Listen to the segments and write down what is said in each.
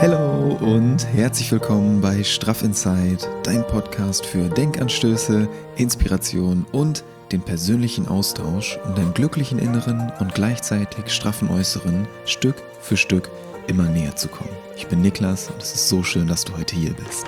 Hallo und herzlich willkommen bei Straff Inside, dein Podcast für Denkanstöße, Inspiration und den persönlichen Austausch, um deinem glücklichen Inneren und gleichzeitig straffen Äußeren Stück für Stück immer näher zu kommen. Ich bin Niklas und es ist so schön, dass du heute hier bist.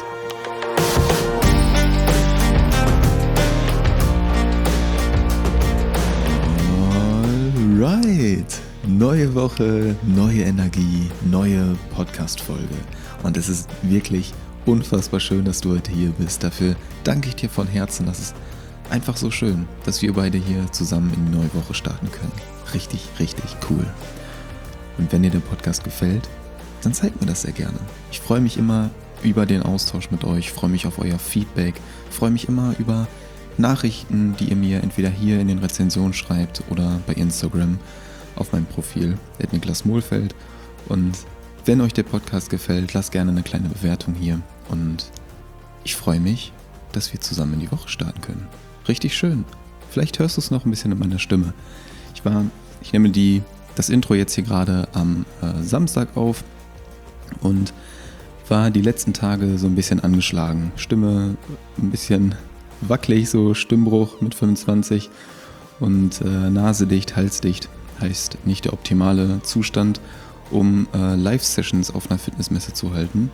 Alright, neue Woche, neue Energie, neue Podcast-Folge und es ist wirklich unfassbar schön, dass du heute hier bist. Dafür danke ich dir von Herzen, das ist einfach so schön, dass wir beide hier zusammen in die neue Woche starten können. Richtig, richtig cool. Und wenn dir der Podcast gefällt, dann zeigt mir das sehr gerne. Ich freue mich immer über den Austausch mit euch, freue mich auf euer Feedback, freue mich immer über Nachrichten, die ihr mir entweder hier in den Rezensionen schreibt oder bei Instagram auf meinem Profil, Niklas Mohlfeld. Und wenn euch der Podcast gefällt, lasst gerne eine kleine Bewertung hier. Und ich freue mich, dass wir zusammen in die Woche starten können. Richtig schön. Vielleicht hörst du es noch ein bisschen in meiner Stimme. Ich nehme das Intro jetzt hier gerade am Samstag auf und war die letzten Tage so ein bisschen angeschlagen. Stimme ein bisschen wackelig, so Stimmbruch mit 25 und Nase dicht, Hals dicht. Heißt nicht der optimale Zustand, um Live-Sessions auf einer Fitnessmesse zu halten.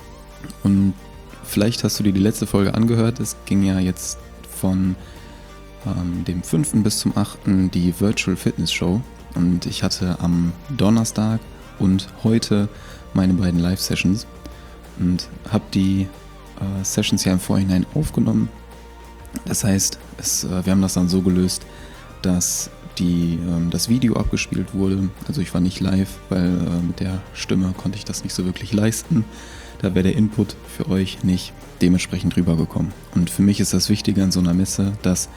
Und vielleicht hast du dir die letzte Folge angehört. Es ging ja jetzt von dem 5. bis zum 8. die Virtual Fitness Show. Und ich hatte am Donnerstag und heute meine beiden Live-Sessions und habe die Sessions ja im Vorhinein aufgenommen. Das heißt, wir haben das dann so gelöst, dass das Video abgespielt wurde. Also ich war nicht live, weil mit der Stimme konnte ich das nicht so wirklich leisten. Da wäre der Input für euch nicht dementsprechend rübergekommen. Und für mich ist das Wichtige an so einer Messe, dass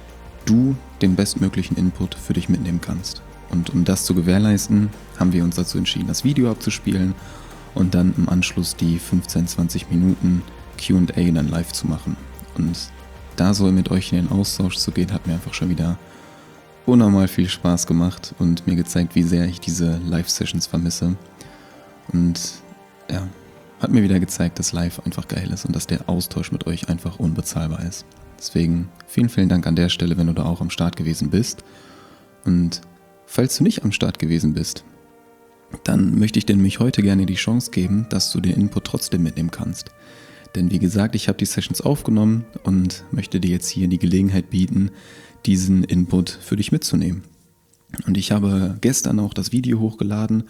du den bestmöglichen Input für dich mitnehmen kannst. Und um das zu gewährleisten, haben wir uns dazu entschieden, das Video abzuspielen und dann im Anschluss die 15-20 Minuten Q&A dann live zu machen. Und da so mit euch in den Austausch zu gehen, hat mir einfach schon wieder unnormal viel Spaß gemacht und mir gezeigt, wie sehr ich diese Live-Sessions vermisse. Und ja, hat mir wieder gezeigt, dass Live einfach geil ist und dass der Austausch mit euch einfach unbezahlbar ist. Deswegen vielen, vielen Dank an der Stelle, wenn du da auch am Start gewesen bist. Und falls du nicht am Start gewesen bist, dann möchte ich dir nämlich heute gerne die Chance geben, dass du den Input trotzdem mitnehmen kannst. Denn wie gesagt, ich habe die Sessions aufgenommen und möchte dir jetzt hier die Gelegenheit bieten, diesen Input für dich mitzunehmen. Und ich habe gestern auch das Video hochgeladen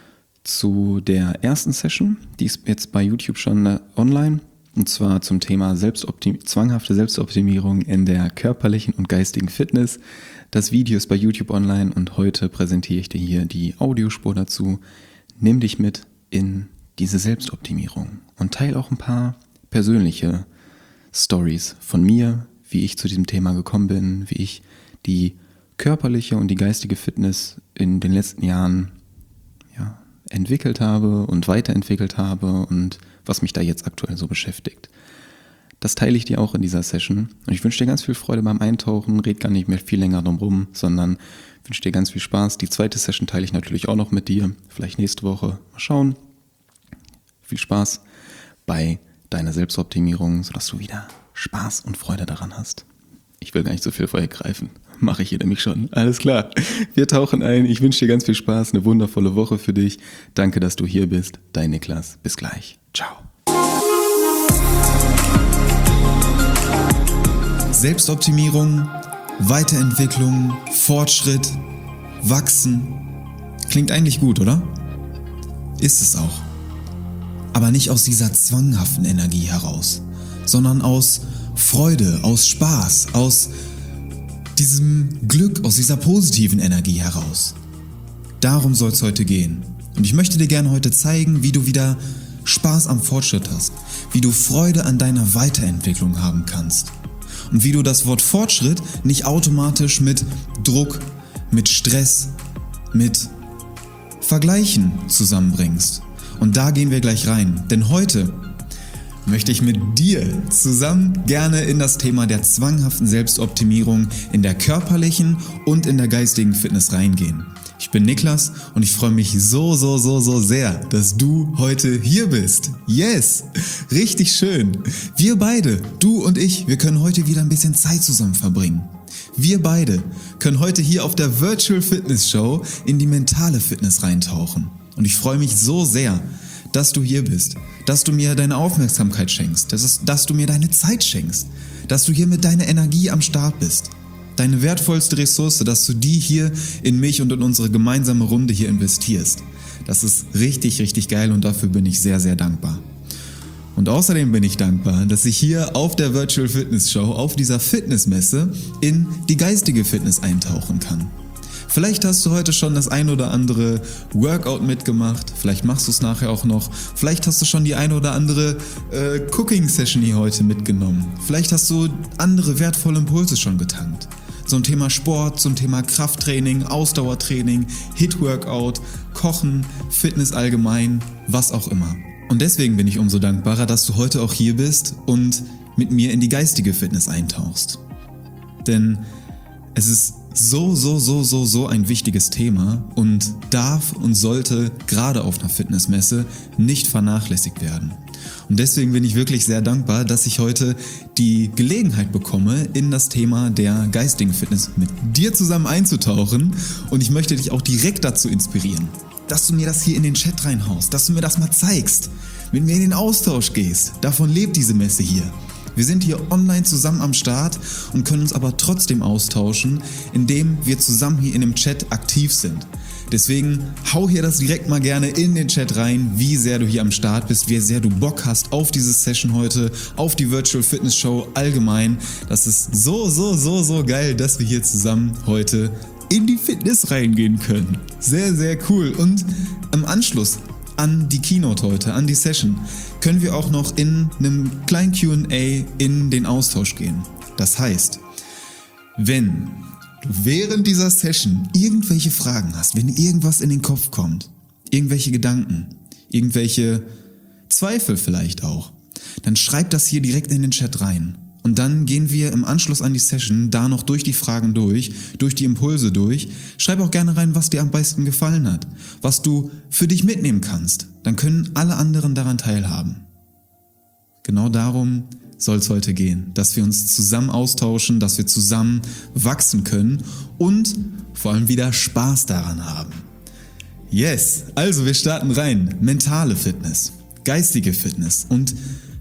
zu der ersten Session, die ist jetzt bei YouTube schon online, und zwar zum Thema zwanghafte Selbstoptimierung in der körperlichen und geistigen Fitness. Das Video ist bei YouTube online und heute präsentiere ich dir hier die Audiospur dazu. Nimm dich mit in diese Selbstoptimierung und teile auch ein paar persönliche Stories von mir, wie ich zu diesem Thema gekommen bin, wie ich die körperliche und die geistige Fitness in den letzten Jahren entwickelt habe und weiterentwickelt habe und was mich da jetzt aktuell so beschäftigt. Das teile ich dir auch in dieser Session und ich wünsche dir ganz viel Freude beim Eintauchen, red gar nicht mehr viel länger drum rum, sondern wünsche dir ganz viel Spaß. Die zweite Session teile ich natürlich auch noch mit dir, vielleicht nächste Woche, mal schauen. Viel Spaß bei deiner Selbstoptimierung, sodass du wieder Spaß und Freude daran hast. Ich will gar nicht so viel vorgreifen. Mache ich hier nämlich schon. Alles klar. Wir tauchen ein. Ich wünsche dir ganz viel Spaß, eine wundervolle Woche für dich. Danke, dass du hier bist. Dein Niklas. Bis gleich. Ciao. Selbstoptimierung, Weiterentwicklung, Fortschritt, Wachsen. Klingt eigentlich gut, oder? Ist es auch. Aber nicht aus dieser zwanghaften Energie heraus, sondern aus Freude, aus Spaß, aus diesem Glück, aus dieser positiven Energie heraus. Darum soll es heute gehen. Und ich möchte dir gerne heute zeigen, wie du wieder Spaß am Fortschritt hast, wie du Freude an deiner Weiterentwicklung haben kannst und wie du das Wort Fortschritt nicht automatisch mit Druck, mit Stress, mit Vergleichen zusammenbringst. Und da gehen wir gleich rein, denn heute möchte ich mit dir zusammen gerne in das Thema der zwanghaften Selbstoptimierung in der körperlichen und in der geistigen Fitness reingehen. Ich bin Niklas und ich freue mich so sehr, dass du heute hier bist. Yes, richtig schön. Wir beide, du und ich, wir können heute wieder ein bisschen Zeit zusammen verbringen. Wir beide können heute hier auf der Virtual Fitness Show in die mentale Fitness reintauchen. Und ich freue mich so sehr, dass du hier bist, dass du mir deine Aufmerksamkeit schenkst, dass du mir deine Zeit schenkst, dass du hier mit deiner Energie am Start bist. Deine wertvollste Ressource, dass du die hier in mich und in unsere gemeinsame Runde hier investierst. Das ist richtig geil und dafür bin ich sehr dankbar. Und außerdem bin ich dankbar, dass ich hier auf der Virtual Fitness Show, auf dieser Fitnessmesse, in die geistige Fitness eintauchen kann. Vielleicht hast du heute schon das ein oder andere Workout mitgemacht, vielleicht machst du es nachher auch noch, vielleicht hast du schon die ein oder andere Cooking-Session hier heute mitgenommen, vielleicht hast du andere wertvolle Impulse schon getankt. Zum Thema Sport, zum Thema Krafttraining, Ausdauertraining, HIIT-Workout, Kochen, Fitness allgemein, was auch immer. Und deswegen bin ich umso dankbarer, dass du heute auch hier bist und mit mir in die geistige Fitness eintauchst. Denn es ist so ein wichtiges Thema und darf und sollte gerade auf einer Fitnessmesse nicht vernachlässigt werden. Und deswegen bin ich wirklich sehr dankbar, dass ich heute die Gelegenheit bekomme, in das Thema der geistigen Fitness mit dir zusammen einzutauchen. Und ich möchte dich auch direkt dazu inspirieren, dass du mir das hier in den Chat reinhaust, dass du mir das mal zeigst, mit mir in den Austausch gehst. Davon lebt diese Messe hier. Wir sind hier online zusammen am Start und können uns aber trotzdem austauschen, indem wir zusammen hier in dem Chat aktiv sind. Deswegen hau hier das direkt mal gerne in den Chat rein, wie sehr du hier am Start bist, wie sehr du Bock hast auf diese Session heute, auf die Virtual Fitness Show allgemein. Das ist so geil, dass wir hier zusammen heute in die Fitness reingehen können. Sehr cool. Und im Anschluss an die Keynote heute, an die Session, können wir auch noch in einem kleinen Q&A in den Austausch gehen. Das heißt, wenn du während dieser Session irgendwelche Fragen hast, wenn dir irgendwas in den Kopf kommt, irgendwelche Gedanken, irgendwelche Zweifel vielleicht auch, dann schreib das hier direkt in den Chat rein. Und dann gehen wir im Anschluss an die Session da noch durch die Fragen durch die Impulse durch. Schreib auch gerne rein, was dir am besten gefallen hat, was du für dich mitnehmen kannst. Dann können alle anderen daran teilhaben. Genau darum soll es heute gehen, dass wir uns zusammen austauschen, dass wir zusammen wachsen können und vor allem wieder Spaß daran haben. Yes, also wir starten rein. Mentale Fitness, geistige Fitness und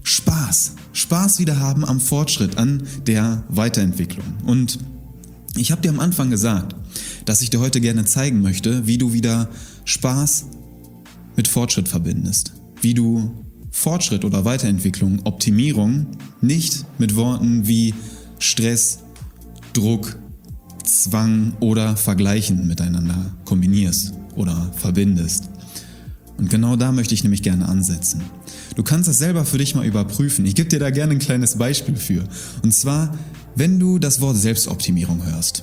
Spaß wieder haben am Fortschritt, an der Weiterentwicklung. Und ich habe dir am Anfang gesagt, dass ich dir heute gerne zeigen möchte, wie du wieder Spaß mit Fortschritt verbindest. Wie du Fortschritt oder Weiterentwicklung, Optimierung nicht mit Worten wie Stress, Druck, Zwang oder Vergleichen miteinander kombinierst oder verbindest. Und genau da möchte ich nämlich gerne ansetzen. Du kannst das selber für dich mal überprüfen. Ich gebe dir da gerne ein kleines Beispiel für. Und zwar, wenn du das Wort Selbstoptimierung hörst,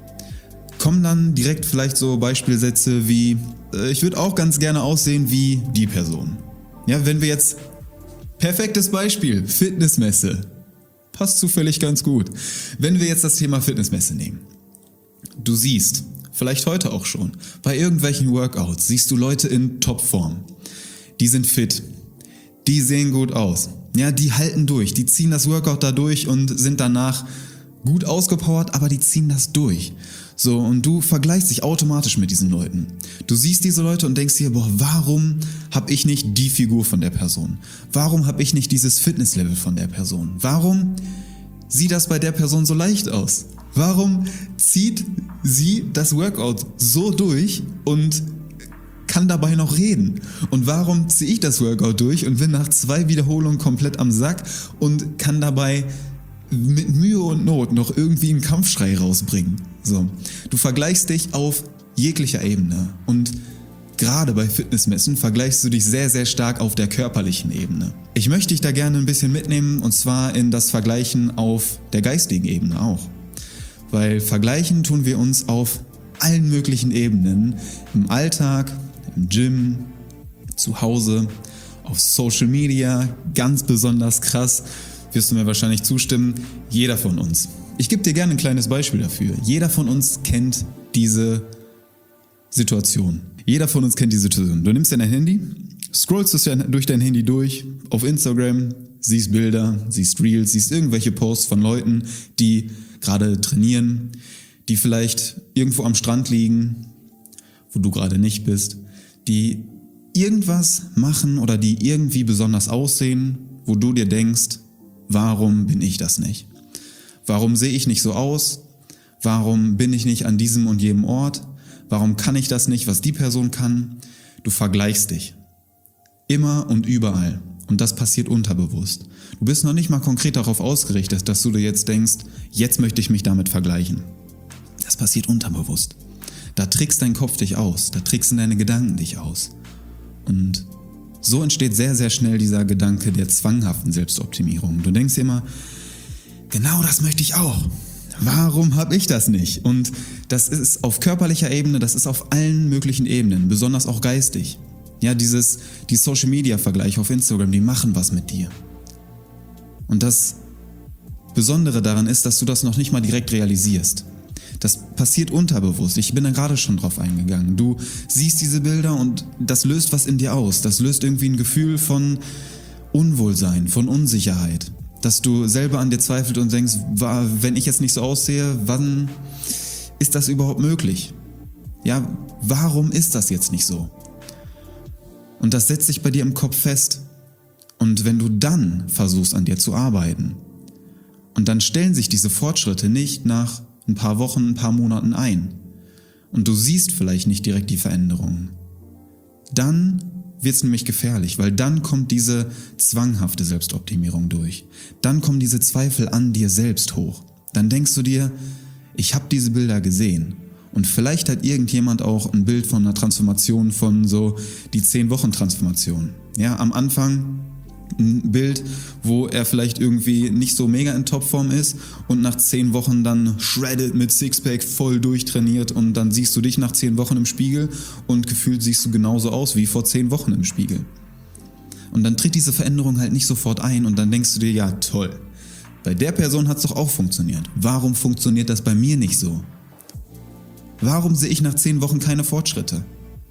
kommen dann direkt vielleicht so Beispielsätze wie, ich würde auch ganz gerne aussehen wie die Person. Ja, wenn wir jetzt, perfektes Beispiel, Fitnessmesse, passt zufällig ganz gut. Wenn wir jetzt das Thema Fitnessmesse nehmen, du siehst, vielleicht heute auch schon, bei irgendwelchen Workouts siehst du Leute in Topform. Die sind fit, die sehen gut aus, ja, die halten durch, die ziehen das Workout da durch und sind danach gut ausgepowert, aber die ziehen das durch. So, und du vergleichst dich automatisch mit diesen Leuten. Du siehst diese Leute und denkst dir, warum habe ich nicht die Figur von der Person? Warum habe ich nicht dieses Fitnesslevel von der Person? Warum sieht das bei der Person so leicht aus? Warum zieht sie das Workout so durch und kann dabei noch reden? Und warum ziehe ich das Workout durch und bin nach 2 Wiederholungen komplett am Sack und kann dabei mit Mühe und Not noch irgendwie einen Kampfschrei rausbringen? So, du vergleichst dich auf jeglicher Ebene und gerade bei Fitnessmessen vergleichst du dich sehr stark auf der körperlichen Ebene. Ich möchte dich da gerne ein bisschen mitnehmen und zwar in das Vergleichen auf der geistigen Ebene auch. Weil vergleichen tun wir uns auf allen möglichen Ebenen, im Alltag, im Gym, zu Hause, auf Social Media, ganz besonders krass, wirst du mir wahrscheinlich zustimmen, jeder von uns. Ich gebe dir gerne ein kleines Beispiel dafür. Jeder von uns kennt diese Situation. Jeder von uns kennt die Situation. Du nimmst dein Handy, scrollst durch dein Handy durch, auf Instagram, siehst Bilder, siehst Reels, siehst irgendwelche Posts von Leuten, die gerade trainieren, die vielleicht irgendwo am Strand liegen, wo du gerade nicht bist, die irgendwas machen oder die irgendwie besonders aussehen, wo du dir denkst, warum bin ich das nicht? Warum sehe ich nicht so aus? Warum bin ich nicht an diesem und jedem Ort? Warum kann ich das nicht, was die Person kann? Du vergleichst dich. Immer und überall. Und das passiert unterbewusst. Du bist noch nicht mal konkret darauf ausgerichtet, dass du dir jetzt denkst, jetzt möchte ich mich damit vergleichen. Das passiert unterbewusst. Da trickst dein Kopf dich aus, da tricksen deine Gedanken dich aus. Und so entsteht sehr, sehr schnell dieser Gedanke der zwanghaften Selbstoptimierung. Du denkst dir immer, genau das möchte ich auch. Warum habe ich das nicht? Und das ist auf körperlicher Ebene, das ist auf allen möglichen Ebenen, besonders auch geistig. Ja, die Social-Media-Vergleiche auf Instagram, die machen was mit dir. Und das Besondere daran ist, dass du das noch nicht mal direkt realisierst. Das passiert unterbewusst. Ich bin da gerade schon drauf eingegangen. Du siehst diese Bilder und das löst was in dir aus. Das löst irgendwie ein Gefühl von Unwohlsein, von Unsicherheit. Dass du selber an dir zweifelst und denkst, wenn ich jetzt nicht so aussehe, wann ist das überhaupt möglich? Ja, warum ist das jetzt nicht so? Und das setzt sich bei dir im Kopf fest. Und wenn du dann versuchst, an dir zu arbeiten, und dann stellen sich diese Fortschritte nicht nach ein paar Wochen, ein paar Monaten ein, und du siehst vielleicht nicht direkt die Veränderungen, dann wird es nämlich gefährlich, weil dann kommt diese zwanghafte Selbstoptimierung durch. Dann kommen diese Zweifel an dir selbst hoch. Dann denkst du dir, ich habe diese Bilder gesehen. Und vielleicht hat irgendjemand auch ein Bild von einer Transformation, von so die 10-Wochen-Transformation. Ja, am Anfang ein Bild, wo er vielleicht irgendwie nicht so mega in Topform ist und nach 10 Wochen dann shredded mit Sixpack voll durchtrainiert und dann siehst du dich nach 10 Wochen im Spiegel und gefühlt siehst du genauso aus wie vor 10 Wochen im Spiegel. Und dann tritt diese Veränderung halt nicht sofort ein und dann denkst du dir, ja toll, bei der Person hat es doch auch funktioniert. Warum funktioniert das bei mir nicht so? Warum sehe ich nach 10 Wochen keine Fortschritte?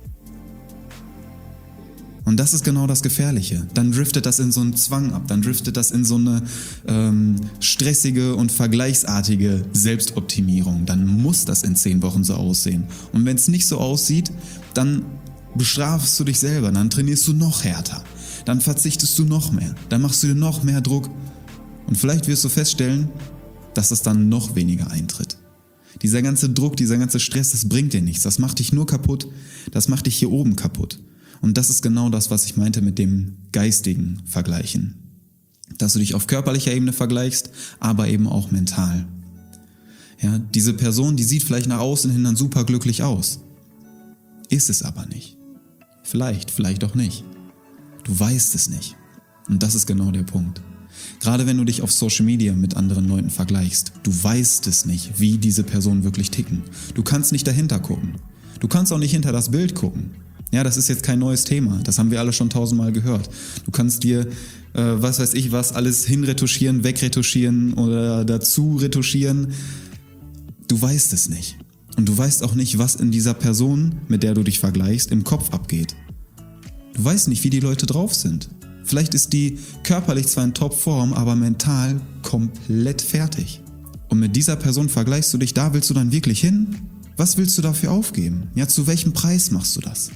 Und das ist genau das Gefährliche. Dann driftet das in so einen Zwang ab, dann driftet das in so eine stressige und vergleichsartige Selbstoptimierung. Dann muss das in 10 Wochen so aussehen. Und wenn es nicht so aussieht, dann bestrafst du dich selber, dann trainierst du noch härter, dann verzichtest du noch mehr, dann machst du dir noch mehr Druck. Und vielleicht wirst du feststellen, dass es dann noch weniger eintritt. Dieser ganze Druck, dieser ganze Stress, das bringt dir nichts. Das macht dich nur kaputt. Das macht dich hier oben kaputt. Und das ist genau das, was ich meinte mit dem geistigen Vergleichen. Dass du dich auf körperlicher Ebene vergleichst, aber eben auch mental. Ja, diese Person, die sieht vielleicht nach außen hin dann super glücklich aus. Ist es aber nicht. Vielleicht auch nicht. Du weißt es nicht. Und das ist genau der Punkt. Gerade wenn du dich auf Social Media mit anderen Leuten vergleichst, du weißt es nicht, wie diese Personen wirklich ticken. Du kannst nicht dahinter gucken. Du kannst auch nicht hinter das Bild gucken. Ja, das ist jetzt kein neues Thema. Das haben wir alle schon 1000-mal gehört. Du kannst dir, was weiß ich was, alles hinretuschieren, wegretuschieren oder dazu retuschieren. Du weißt es nicht. Und du weißt auch nicht, was in dieser Person, mit der du dich vergleichst, im Kopf abgeht. Du weißt nicht, wie die Leute drauf sind. Vielleicht ist die körperlich zwar in Topform, aber mental komplett fertig. Und mit dieser Person vergleichst du dich, da willst du dann wirklich hin? Was willst du dafür aufgeben? Ja, zu welchem Preis machst du das?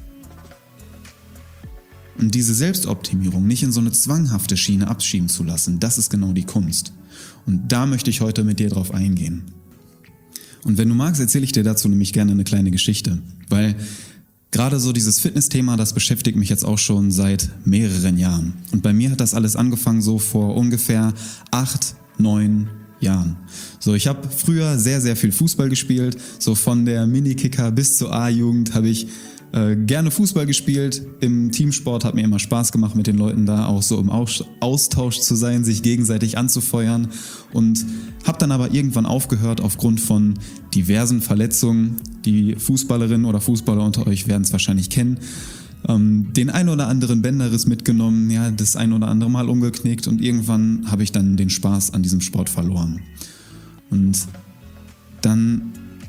Und diese Selbstoptimierung nicht in so eine zwanghafte Schiene abschieben zu lassen, das ist genau die Kunst. Und da möchte ich heute mit dir drauf eingehen. Und wenn du magst, erzähle ich dir dazu nämlich gerne eine kleine Geschichte, weil gerade so dieses Fitness-Thema, das beschäftigt mich jetzt auch schon seit mehreren Jahren. Und bei mir hat das alles angefangen so vor ungefähr 8, 9 Jahren. So, ich habe früher sehr, sehr viel Fußball gespielt. So von der Minikicker bis zur A-Jugend habe ich gerne Fußball gespielt. Im Teamsport hat mir immer Spaß gemacht, mit den Leuten da auch so im Austausch zu sein, sich gegenseitig anzufeuern. Und habe dann aber irgendwann aufgehört aufgrund von diversen Verletzungen. Die Fußballerinnen oder Fußballer unter euch werden es wahrscheinlich kennen. Den ein oder anderen Bänderriss mitgenommen, ja, das ein oder andere Mal umgeknickt und irgendwann habe ich dann den Spaß an diesem Sport verloren. Und dann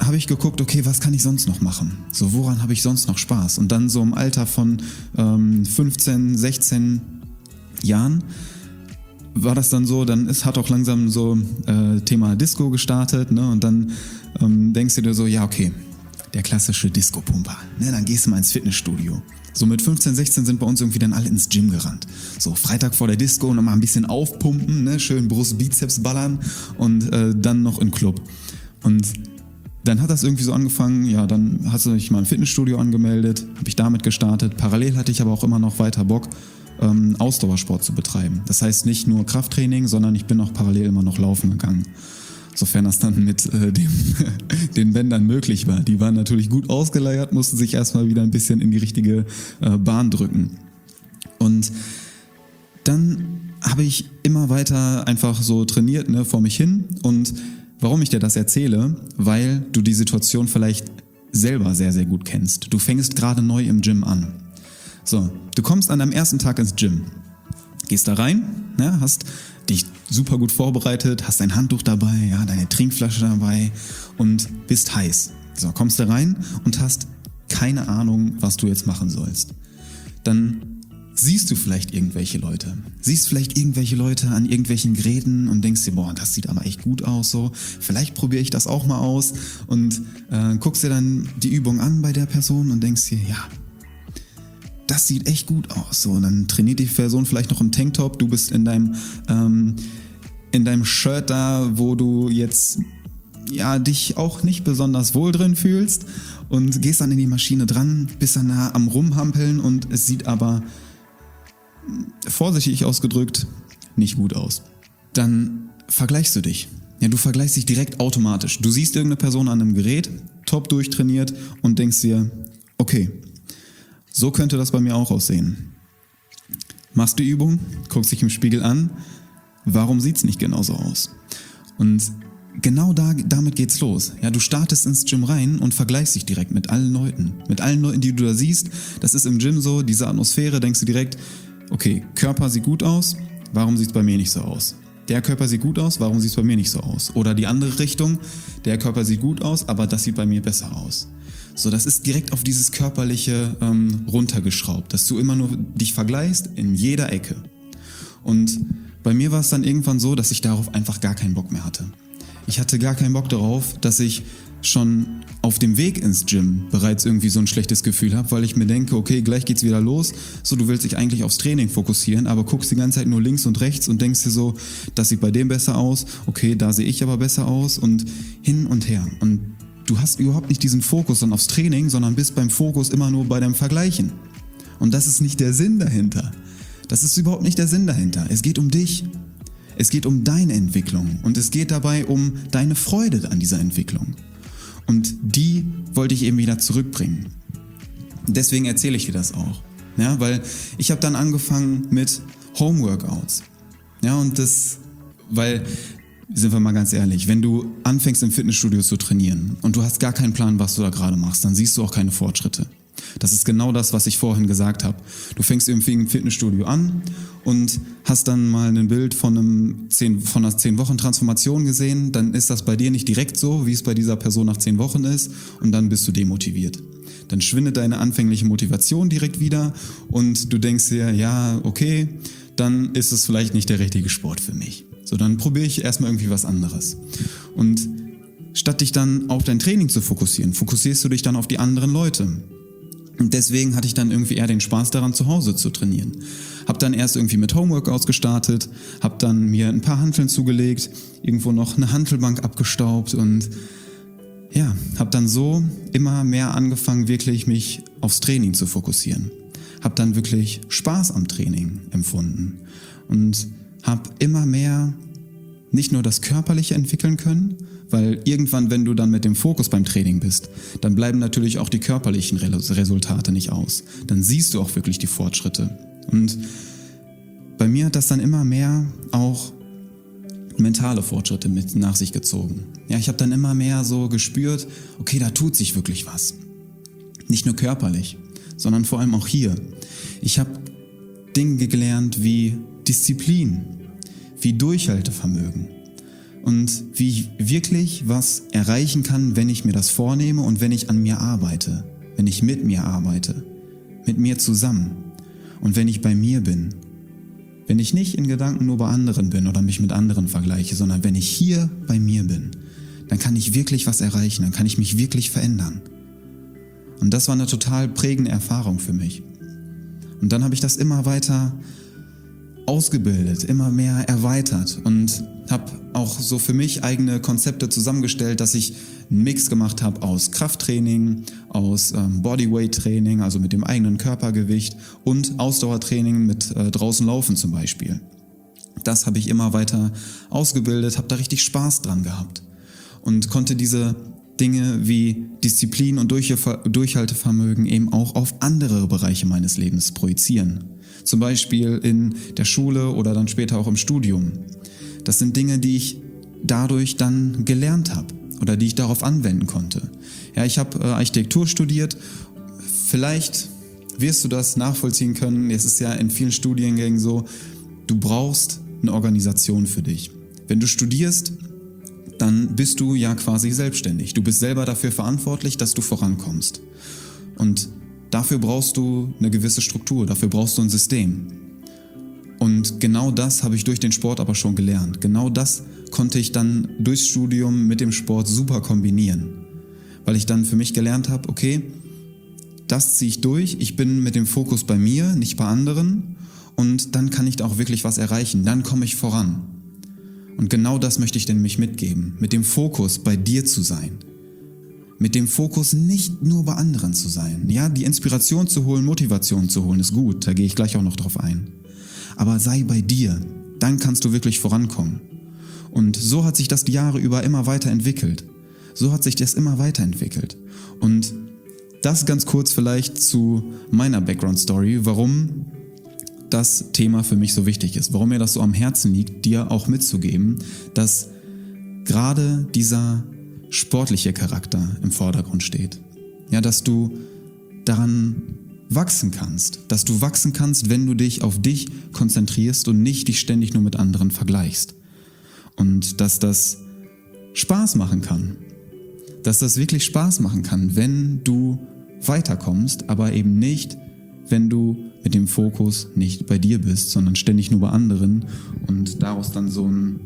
habe ich geguckt, okay, was kann ich sonst noch machen? So, woran habe ich sonst noch Spaß? Und dann so im Alter von 15, 16 Jahren war das dann so, dann hat auch langsam so Thema Disco gestartet, ne? Und dann denkst du dir so, ja okay, der klassische Disco-Pumper, ne? Dann gehst du mal ins Fitnessstudio. So mit 15, 16 sind bei uns irgendwie dann alle ins Gym gerannt. So Freitag vor der Disco nochmal ein bisschen aufpumpen, ne? Schön Brust, Bizeps ballern und dann noch in den Club. Und dann hat das irgendwie so angefangen, ja, dann hast du dich mal im Fitnessstudio angemeldet, habe ich damit gestartet. Parallel hatte ich aber auch immer noch weiter Bock, Ausdauersport zu betreiben. Das heißt nicht nur Krafttraining, sondern ich bin auch parallel immer noch laufen gegangen. Sofern das dann mit den Bändern möglich war. Die waren natürlich gut ausgeleiert, mussten sich erstmal wieder ein bisschen in die richtige Bahn drücken. Und dann habe ich immer weiter einfach so trainiert, ne, vor mich hin. Und warum ich dir das erzähle? Weil du die Situation vielleicht selber sehr, sehr gut kennst. Du fängst gerade neu im Gym an. So, du kommst an deinem ersten Tag ins Gym, gehst da rein, ne, hast dich super gut vorbereitet, hast dein Handtuch dabei, ja, deine Trinkflasche dabei und bist heiß. So, kommst da rein und hast keine Ahnung, was du jetzt machen sollst. Dann siehst du vielleicht irgendwelche Leute. An irgendwelchen Geräten und denkst dir, boah, das sieht aber echt gut aus, so. Vielleicht probiere ich das auch mal aus und guckst dir dann die Übung an bei der Person und denkst dir, ja, das sieht echt gut aus. So, und dann trainiert die Person vielleicht noch im Tanktop, du bist in deinem Shirt da, wo du jetzt ja dich auch nicht besonders wohl drin fühlst und gehst dann in die Maschine dran, bist dann da am Rumhampeln und es sieht aber, vorsichtig ausgedrückt, nicht gut aus. Dann vergleichst du dich. Ja, du vergleichst dich direkt automatisch. Du siehst irgendeine Person an einem Gerät, top durchtrainiert und denkst dir, okay, so könnte das bei mir auch aussehen. Machst die Übung, guckst dich im Spiegel an, warum sieht es nicht genauso aus? Und genau damit geht's los. Ja, du startest ins Gym rein und vergleichst dich direkt mit allen Leuten. Mit allen Leuten, die du da siehst. Das ist im Gym so, diese Atmosphäre, denkst du direkt, okay, Körper sieht gut aus, warum sieht es bei mir nicht so aus? Der Körper sieht gut aus, warum sieht es bei mir nicht so aus? Oder die andere Richtung, der Körper sieht gut aus, aber das sieht bei mir besser aus. So, das ist direkt auf dieses Körperliche runtergeschraubt, dass du immer nur dich vergleichst in jeder Ecke. Und bei mir war es dann irgendwann so, dass ich darauf einfach gar keinen Bock mehr hatte. Ich hatte gar keinen Bock darauf, dass ich schon auf dem Weg ins Gym bereits irgendwie so ein schlechtes Gefühl habe, weil ich mir denke, okay, gleich geht's wieder los. So, du willst dich eigentlich aufs Training fokussieren, aber guckst die ganze Zeit nur links und rechts und denkst dir so, das sieht bei dem besser aus, okay, da sehe ich aber besser aus und hin und her. Und du hast überhaupt nicht diesen Fokus dann aufs Training, sondern bist beim Fokus immer nur bei deinem Vergleichen. Und das ist nicht der Sinn dahinter. Das ist überhaupt nicht der Sinn dahinter. Es geht um dich. Es geht um deine Entwicklung. Und es geht dabei um deine Freude an dieser Entwicklung. Und die wollte ich eben wieder zurückbringen. Deswegen erzähle ich dir das auch. Ja, weil ich habe dann angefangen mit Homeworkouts. Ja, und weil, sind wir mal ganz ehrlich, wenn du anfängst im Fitnessstudio zu trainieren und du hast gar keinen Plan, was du da gerade machst, dann siehst du auch keine Fortschritte. Das ist genau das, was ich vorhin gesagt habe. Du fängst irgendwie im Fitnessstudio an und hast dann mal ein Bild von einer 10-Wochen-Transformation gesehen, dann ist das bei dir nicht direkt so, wie es bei dieser Person nach 10 Wochen ist und dann bist du demotiviert. Dann schwindet deine anfängliche Motivation direkt wieder und du denkst dir, ja, okay, dann ist es vielleicht nicht der richtige Sport für mich. So, dann probiere ich erstmal irgendwie was anderes. Und statt dich dann auf dein Training zu fokussieren, fokussierst du dich dann auf die anderen Leute. Und deswegen hatte ich dann irgendwie eher den Spaß daran, zu Hause zu trainieren. Hab dann erst irgendwie mit Homeworkouts gestartet, hab dann mir ein paar Hanteln zugelegt, irgendwo noch eine Hantelbank abgestaubt und ja, hab dann so immer mehr angefangen, wirklich mich aufs Training zu fokussieren. Hab dann wirklich Spaß am Training empfunden und hab immer mehr nicht nur das Körperliche entwickeln können, weil irgendwann, wenn du dann mit dem Fokus beim Training bist, dann bleiben natürlich auch die körperlichen Resultate nicht aus. Dann siehst du auch wirklich die Fortschritte. Und bei mir hat das dann immer mehr auch mentale Fortschritte mit nach sich gezogen. Ja, ich habe dann immer mehr so gespürt, okay, da tut sich wirklich was. Nicht nur körperlich, sondern vor allem auch hier. Ich habe Dinge gelernt wie Disziplin, wie Durchhaltevermögen. und wie ich wirklich was erreichen kann, wenn ich mir das vornehme und wenn ich an mir arbeite, wenn ich mit mir arbeite, mit mir zusammen und wenn ich bei mir bin. Wenn ich nicht in Gedanken nur bei anderen bin oder mich mit anderen vergleiche, sondern wenn ich hier bei mir bin, dann kann ich wirklich was erreichen, dann kann ich mich wirklich verändern. Und das war eine total prägende Erfahrung für mich. Und dann habe ich das immer weiter ausgebildet, immer mehr erweitert und habe auch so für mich eigene Konzepte zusammengestellt, dass ich einen Mix gemacht habe aus Krafttraining, aus Bodyweight-Training, also mit dem eigenen Körpergewicht und Ausdauertraining mit draußen laufen zum Beispiel. Das habe ich immer weiter ausgebildet, habe da richtig Spaß dran gehabt und konnte diese Dinge wie Disziplin und Durchhaltevermögen eben auch auf andere Bereiche meines Lebens projizieren. Zum Beispiel in der Schule oder dann später auch im Studium. Das sind Dinge, die ich dadurch dann gelernt habe oder die ich darauf anwenden konnte. Ja, ich habe Architektur studiert. Vielleicht wirst du das nachvollziehen können. Es ist ja in vielen Studiengängen so, du brauchst eine Organisation für dich. Wenn du studierst, dann bist du ja quasi selbstständig. Du bist selber dafür verantwortlich, dass du vorankommst. Und dafür brauchst du eine gewisse Struktur, dafür brauchst du ein System. Und genau das habe ich durch den Sport aber schon gelernt. Genau das konnte ich dann durchs Studium mit dem Sport super kombinieren. Weil ich dann für mich gelernt habe, okay, das ziehe ich durch, ich bin mit dem Fokus bei mir, nicht bei anderen und dann kann ich da auch wirklich was erreichen, dann komme ich voran. Und genau das möchte ich denn mich mitgeben, mit dem Fokus bei dir zu sein. Mit dem Fokus nicht nur bei anderen zu sein. Ja, die Inspiration zu holen, Motivation zu holen, ist gut, da gehe ich gleich auch noch drauf ein. Aber sei bei dir, dann kannst du wirklich vorankommen. Und so hat sich das die Jahre über immer weiterentwickelt. Und das ganz kurz vielleicht zu meiner Background-Story, warum das Thema für mich so wichtig ist, warum mir das so am Herzen liegt, dir auch mitzugeben, dass gerade dieser sportliche Charakter im Vordergrund steht. Ja, dass du daran wachsen kannst, wenn du dich auf dich konzentrierst und nicht dich ständig nur mit anderen vergleichst. Und dass das Spaß machen kann, dass das wirklich Spaß machen kann, wenn du weiterkommst, aber eben nicht, wenn du mit dem Fokus nicht bei dir bist, sondern ständig nur bei anderen und daraus dann so ein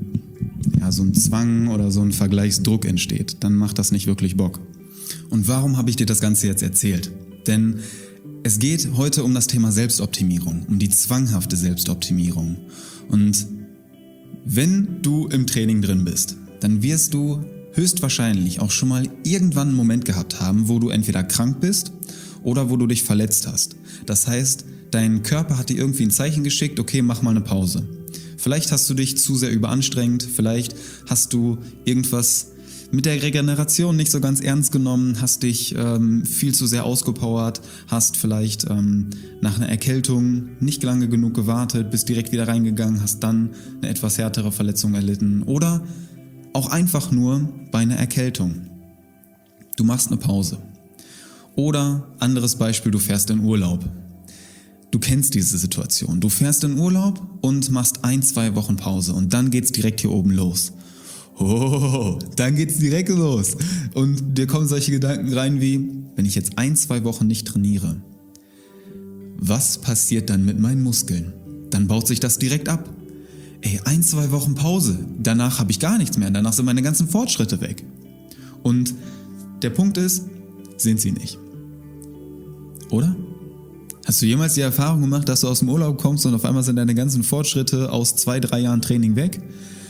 Zwang oder so ein Vergleichsdruck entsteht, dann macht das nicht wirklich Bock. Und warum habe ich dir das Ganze jetzt erzählt? Denn es geht heute um das Thema Selbstoptimierung, um die zwanghafte Selbstoptimierung. Und wenn du im Training drin bist, dann wirst du höchstwahrscheinlich auch schon mal irgendwann einen Moment gehabt haben, wo du entweder krank bist oder wo du dich verletzt hast. Das heißt, dein Körper hat dir irgendwie ein Zeichen geschickt, okay, mach mal eine Pause. Vielleicht hast du dich zu sehr überanstrengt, vielleicht hast du irgendwas mit der Regeneration nicht so ganz ernst genommen, hast dich viel zu sehr ausgepowert, hast vielleicht nach einer Erkältung nicht lange genug gewartet, bist direkt wieder reingegangen, hast dann eine etwas härtere Verletzung erlitten oder auch einfach nur bei einer Erkältung. Du machst eine Pause. Oder anderes Beispiel, du fährst in Urlaub. Du kennst diese Situation. Du fährst in Urlaub und machst 1-2 Wochen Pause und dann geht's direkt hier oben los. Dann geht's direkt los. Und dir kommen solche Gedanken rein wie, wenn ich jetzt 1-2 Wochen nicht trainiere, was passiert dann mit meinen Muskeln? Dann baut sich das direkt ab. 1-2 Wochen Pause, danach habe ich gar nichts mehr, danach sind meine ganzen Fortschritte weg. Und der Punkt ist, sind sie nicht. Oder? Hast du jemals die Erfahrung gemacht, dass du aus dem Urlaub kommst und auf einmal sind deine ganzen Fortschritte aus 2-3 Jahren Training weg?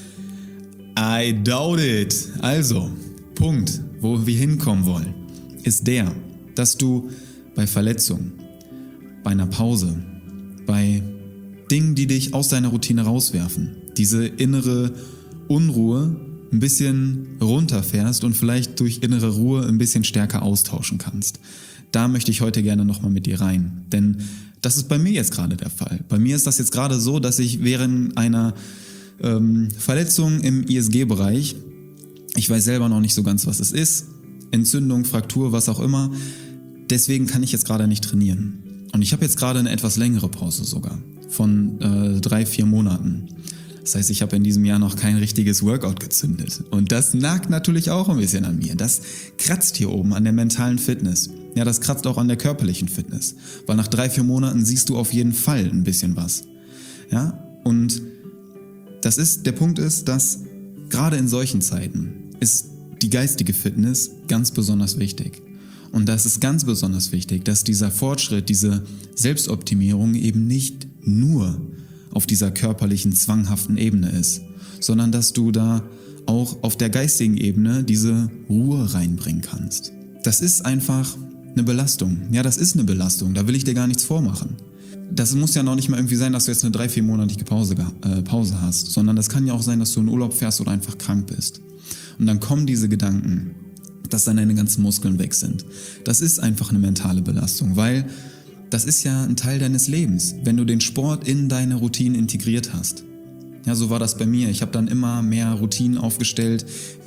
I doubt it. Also, Punkt, wo wir hinkommen wollen, ist der, dass du bei Verletzungen, bei einer Pause, bei Dingen, die dich aus deiner Routine rauswerfen, diese innere Unruhe ein bisschen runterfährst und vielleicht durch innere Ruhe ein bisschen stärker austauschen kannst. Da möchte ich heute gerne nochmal mit dir rein, denn das ist bei mir jetzt gerade der Fall. Bei mir ist das jetzt gerade so, dass ich während einer Verletzung im ISG-Bereich, ich weiß selber noch nicht so ganz, was es ist, Entzündung, Fraktur, was auch immer, deswegen kann ich jetzt gerade nicht trainieren. Und ich habe jetzt gerade eine etwas längere Pause sogar, von 3-4 Monaten. Das heißt, ich habe in diesem Jahr noch kein richtiges Workout gezündet. Und das nagt natürlich auch ein bisschen an mir. Das kratzt hier oben an der mentalen Fitness. Ja, das kratzt auch an der körperlichen Fitness. Weil nach 3-4 Monaten siehst du auf jeden Fall ein bisschen was. Ja, und der Punkt ist, dass gerade in solchen Zeiten ist die geistige Fitness ganz besonders wichtig. Und das ist ganz besonders wichtig, dass dieser Fortschritt, diese Selbstoptimierung eben nicht nur auf dieser körperlichen, zwanghaften Ebene ist, sondern dass du da auch auf der geistigen Ebene diese Ruhe reinbringen kannst. Das ist einfach eine Belastung. Ja, das ist eine Belastung, da will ich dir gar nichts vormachen. Das muss ja noch nicht mal irgendwie sein, dass du jetzt eine 3-4-monatige Pause hast, sondern das kann ja auch sein, dass du in Urlaub fährst oder einfach krank bist. Und dann kommen diese Gedanken, dass dann deine ganzen Muskeln weg sind. Das ist einfach eine mentale Belastung, weil das ist ja ein Teil deines Lebens, wenn du den Sport in deine Routine integriert hast. Ja, so war das bei mir. Ich habe dann immer mehr Routinen aufgestellt,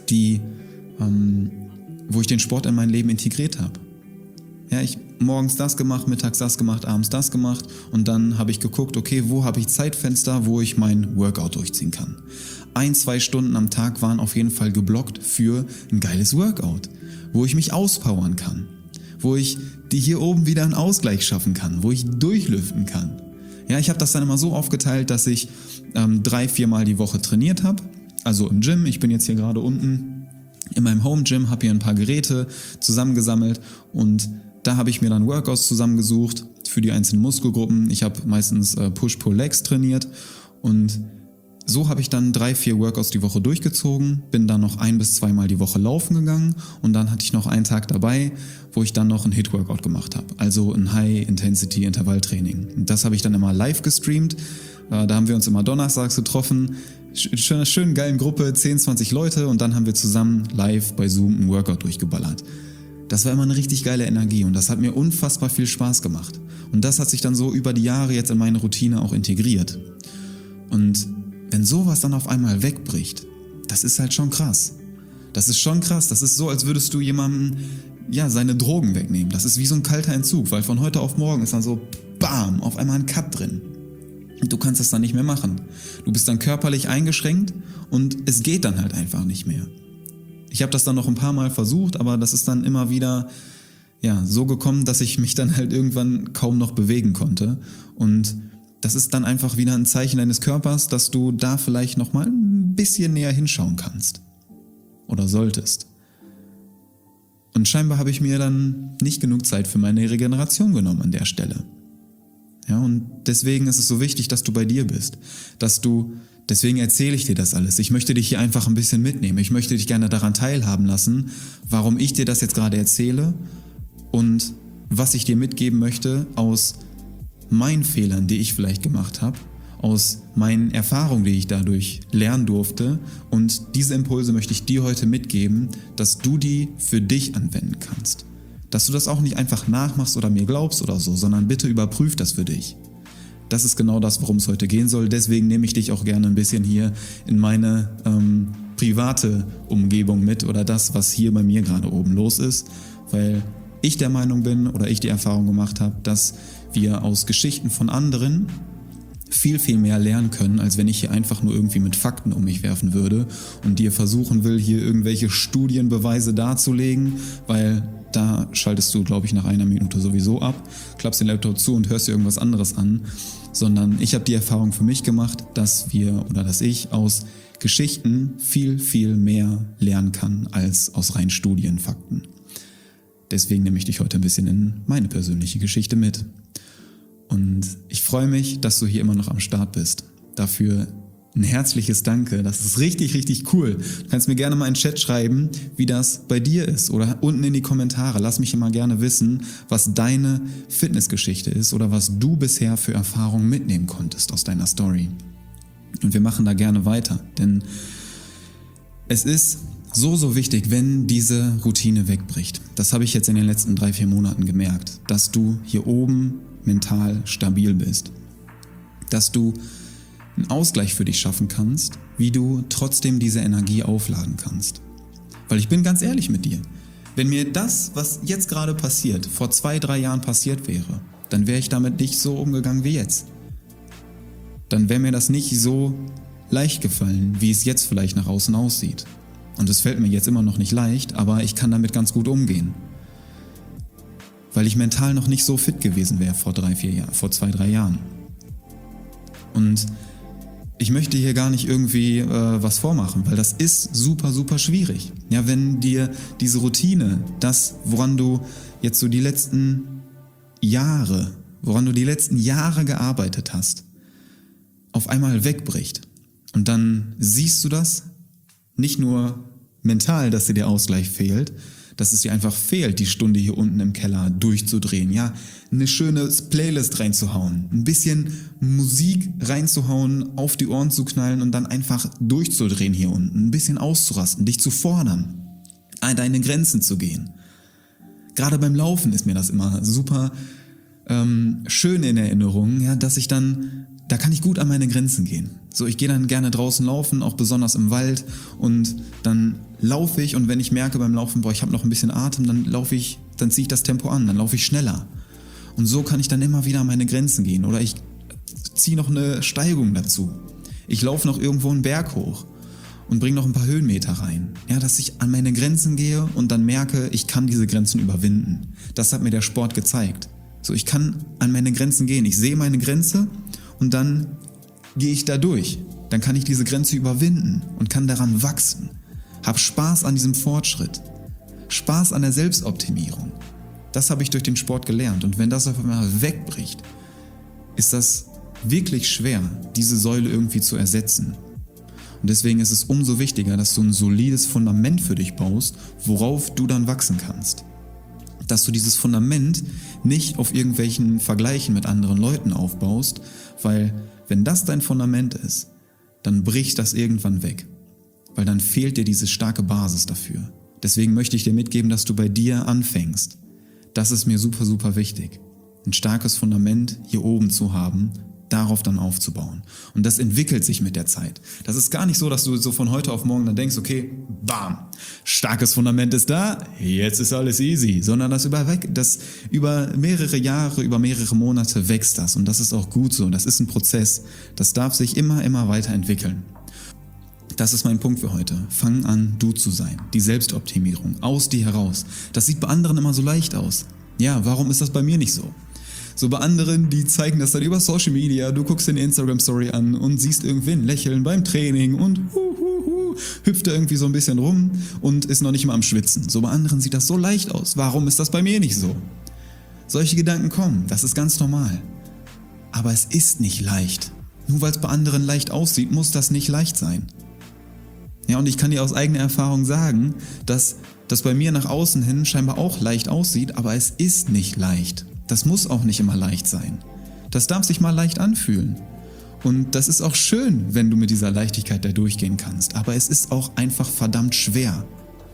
wo ich den Sport in mein Leben integriert habe. Ja, ich morgens das gemacht, mittags das gemacht, abends das gemacht und dann habe ich geguckt, okay, wo habe ich Zeitfenster, wo ich mein Workout durchziehen kann. 1-2 Stunden am Tag waren auf jeden Fall geblockt für ein geiles Workout, wo ich mich auspowern kann, wo ich hier oben wieder einen Ausgleich schaffen kann, wo ich durchlüften kann. Ja, ich habe das dann immer so aufgeteilt, dass ich 3-4 Mal die Woche trainiert habe, also im Gym. Ich bin jetzt hier gerade unten in meinem Home Gym, habe hier ein paar Geräte zusammengesammelt und da habe ich mir dann Workouts zusammengesucht für die einzelnen Muskelgruppen. Ich habe meistens Push-Pull-Legs trainiert und so habe ich dann 3-4 Workouts die Woche durchgezogen, bin dann noch 1 bis 2 Mal die Woche laufen gegangen und dann hatte ich noch einen Tag dabei, wo ich dann noch ein HIIT-Workout gemacht habe, also ein High-Intensity-Intervalltraining. Und das habe ich dann immer live gestreamt, da haben wir uns immer donnerstags getroffen, schön geilen Gruppe, 10-20 Leute und dann haben wir zusammen live bei Zoom ein Workout durchgeballert. Das war immer eine richtig geile Energie und das hat mir unfassbar viel Spaß gemacht. Und das hat sich dann so über die Jahre jetzt in meine Routine auch integriert. Und wenn sowas dann auf einmal wegbricht, das ist halt schon krass. Das ist schon krass. Das ist so, als würdest du jemandem seine Drogen wegnehmen. Das ist wie so ein kalter Entzug, weil von heute auf morgen ist dann so, bam, auf einmal ein Cut drin. Und du kannst das dann nicht mehr machen. Du bist dann körperlich eingeschränkt und es geht dann halt einfach nicht mehr. Ich habe das dann noch ein paar Mal versucht, aber das ist dann immer wieder so gekommen, dass ich mich dann halt irgendwann kaum noch bewegen konnte. Und das ist dann einfach wieder ein Zeichen deines Körpers, dass du da vielleicht nochmal ein bisschen näher hinschauen kannst. Oder solltest. Und scheinbar habe ich mir dann nicht genug Zeit für meine Regeneration genommen an der Stelle. Ja, und deswegen ist es so wichtig, dass du bei dir bist. Deswegen erzähle ich dir das alles. Ich möchte dich hier einfach ein bisschen mitnehmen. Ich möchte dich gerne daran teilhaben lassen, warum ich dir das jetzt gerade erzähle und was ich dir mitgeben möchte aus meinen Fehlern, die ich vielleicht gemacht habe, aus meinen Erfahrungen, die ich dadurch lernen durfte. Und diese Impulse möchte ich dir heute mitgeben, dass du die für dich anwenden kannst. Dass du das auch nicht einfach nachmachst oder mir glaubst oder so, sondern bitte überprüf das für dich. Das ist genau das, worum es heute gehen soll. Deswegen nehme ich dich auch gerne ein bisschen hier in meine private Umgebung mit oder das, was hier bei mir gerade oben los ist, weil ich der Meinung bin oder ich die Erfahrung gemacht habe, dass wir aus Geschichten von anderen viel, viel mehr lernen können, als wenn ich hier einfach nur irgendwie mit Fakten um mich werfen würde und dir versuchen will, hier irgendwelche Studienbeweise darzulegen, weil da schaltest du, glaube ich, nach 1 Minute sowieso ab, klappst den Laptop zu und hörst dir irgendwas anderes an, sondern ich habe die Erfahrung für mich gemacht, dass ich aus Geschichten viel, viel mehr lernen kann als aus rein Studienfakten. Deswegen nehme ich dich heute ein bisschen in meine persönliche Geschichte mit. Und ich freue mich, dass du hier immer noch am Start bist. Dafür ein herzliches Danke. Das ist richtig, richtig cool. Du kannst mir gerne mal in den Chat schreiben, wie das bei dir ist oder unten in die Kommentare. Lass mich immer gerne wissen, was deine Fitnessgeschichte ist oder was du bisher für Erfahrungen mitnehmen konntest aus deiner Story. Und wir machen da gerne weiter, denn es ist so wichtig, wenn diese Routine wegbricht. Das habe ich jetzt in den letzten 3-4 Monaten gemerkt, dass du hier oben mental stabil bist. Dass du einen Ausgleich für dich schaffen kannst, wie du trotzdem diese Energie aufladen kannst. Weil ich bin ganz ehrlich mit dir, wenn mir das, was jetzt gerade passiert, vor 2-3 Jahren passiert wäre, dann wäre ich damit nicht so umgegangen wie jetzt. Dann wäre mir das nicht so leicht gefallen, wie es jetzt vielleicht nach außen aussieht. Und es fällt mir jetzt immer noch nicht leicht, aber ich kann damit ganz gut umgehen. Weil ich mental noch nicht so fit gewesen wäre vor 2-3 Jahren. Und ich möchte hier gar nicht irgendwie was vormachen, weil das ist super, super schwierig. Ja, wenn dir diese Routine, das, woran du die letzten Jahre gearbeitet hast, auf einmal wegbricht. Und dann siehst du das nicht nur mental, dass dir der Ausgleich fehlt, dass es dir einfach fehlt, die Stunde hier unten im Keller durchzudrehen, ja, eine schöne Playlist reinzuhauen, ein bisschen Musik reinzuhauen, auf die Ohren zu knallen und dann einfach durchzudrehen hier unten, ein bisschen auszurasten, dich zu fordern, an deine Grenzen zu gehen. Gerade beim Laufen ist mir das immer super schön in Erinnerung, ja, dass ich dann, da kann ich gut an meine Grenzen gehen. So, ich gehe dann gerne draußen laufen, auch besonders im Wald, und dann laufe ich, und wenn ich merke beim Laufen, ich habe noch ein bisschen Atem, dann ziehe ich das Tempo an, dann laufe ich schneller. Und so kann ich dann immer wieder an meine Grenzen gehen. Oder ich ziehe noch eine Steigung dazu. Ich laufe noch irgendwo einen Berg hoch und bringe noch ein paar Höhenmeter rein. Ja, dass ich an meine Grenzen gehe und dann merke, ich kann diese Grenzen überwinden. Das hat mir der Sport gezeigt. So, ich kann an meine Grenzen gehen. Ich sehe meine Grenze und dann gehe ich da durch. Dann kann ich diese Grenze überwinden und kann daran wachsen. Hab Spaß an diesem Fortschritt. Spaß an der Selbstoptimierung. Das habe ich durch den Sport gelernt. Und wenn das auf einmal wegbricht, ist das wirklich schwer, diese Säule irgendwie zu ersetzen. Und deswegen ist es umso wichtiger, dass du ein solides Fundament für dich baust, worauf du dann wachsen kannst. Dass du dieses Fundament nicht auf irgendwelchen Vergleichen mit anderen Leuten aufbaust, weil wenn das dein Fundament ist, dann bricht das irgendwann weg, weil dann fehlt dir diese starke Basis dafür. Deswegen möchte ich dir mitgeben, dass du bei dir anfängst. Das ist mir super, super wichtig. Ein starkes Fundament hier oben zu haben, darauf dann aufzubauen. Und das entwickelt sich mit der Zeit. Das ist gar nicht so, dass du so von heute auf morgen dann denkst, okay, bam, starkes Fundament ist da, jetzt ist alles easy. Sondern das über mehrere Jahre, über mehrere Monate wächst das. Und das ist auch gut so. Das ist ein Prozess. Das darf sich immer, immer weiterentwickeln. Das ist mein Punkt für heute. Fang an, du zu sein. Die Selbstoptimierung. Aus dir heraus. Das sieht bei anderen immer so leicht aus. Ja, warum ist das bei mir nicht so? So bei anderen, die zeigen das dann über Social Media, du guckst dir eine Instagram-Story an und siehst irgendwen lächeln beim Training und hüpft da irgendwie so ein bisschen rum und ist noch nicht mal am Schwitzen. So bei anderen sieht das so leicht aus. Warum ist das bei mir nicht so? Solche Gedanken kommen, das ist ganz normal. Aber es ist nicht leicht. Nur weil es bei anderen leicht aussieht, muss das nicht leicht sein. Ja, und ich kann dir aus eigener Erfahrung sagen, dass das bei mir nach außen hin scheinbar auch leicht aussieht, aber es ist nicht leicht. Das muss auch nicht immer leicht sein. Das darf sich mal leicht anfühlen. Und das ist auch schön, wenn du mit dieser Leichtigkeit da durchgehen kannst. Aber es ist auch einfach verdammt schwer.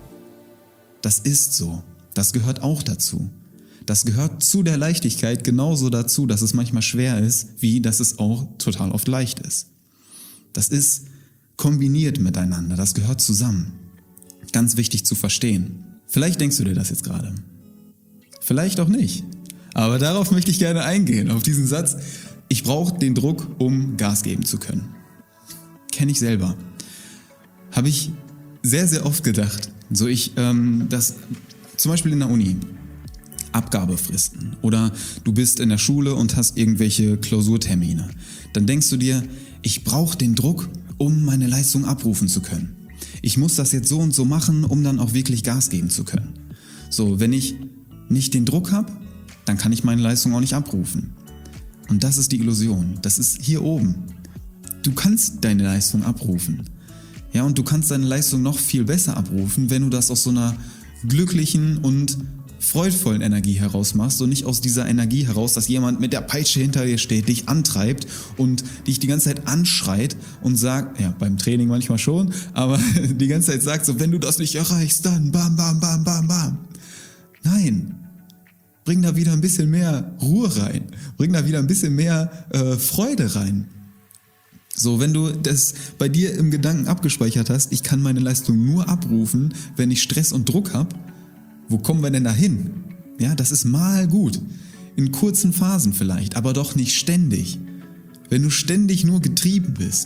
Das ist so. Das gehört auch dazu. Das gehört zu der Leichtigkeit genauso dazu, dass es manchmal schwer ist, wie dass es auch total oft leicht ist. Das ist kombiniert miteinander. Das gehört zusammen. Ganz wichtig zu verstehen. Vielleicht denkst du dir das jetzt gerade. Vielleicht auch nicht. Aber darauf möchte ich gerne eingehen, auf diesen Satz. Ich brauche den Druck, um Gas geben zu können. Kenne ich selber. Habe ich sehr, sehr oft gedacht. So das zum Beispiel in der Uni. Abgabefristen. Oder du bist in der Schule und hast irgendwelche Klausurtermine. Dann denkst du dir, ich brauche den Druck, um meine Leistung abrufen zu können. Ich muss das jetzt so und so machen, um dann auch wirklich Gas geben zu können. So, wenn ich nicht den Druck habe, dann kann ich meine Leistung auch nicht abrufen. Und das ist die Illusion. Das ist hier oben. Du kannst deine Leistung abrufen. Ja, und du kannst deine Leistung noch viel besser abrufen, wenn du das aus so einer glücklichen und freudvollen Energie heraus machst und nicht aus dieser Energie heraus, dass jemand mit der Peitsche hinter dir steht, dich antreibt und dich die ganze Zeit anschreit und sagt, ja, beim Training manchmal schon, aber die ganze Zeit sagt so, wenn du das nicht erreichst, dann bam, bam, bam, bam, bam. Nein. Bring da wieder ein bisschen mehr Ruhe rein. Bring da wieder ein bisschen mehr Freude rein. So, wenn du das bei dir im Gedanken abgespeichert hast, ich kann meine Leistung nur abrufen, wenn ich Stress und Druck habe, wo kommen wir denn da hin? Ja, das ist mal gut. In kurzen Phasen vielleicht, aber doch nicht ständig. Wenn du ständig nur getrieben bist,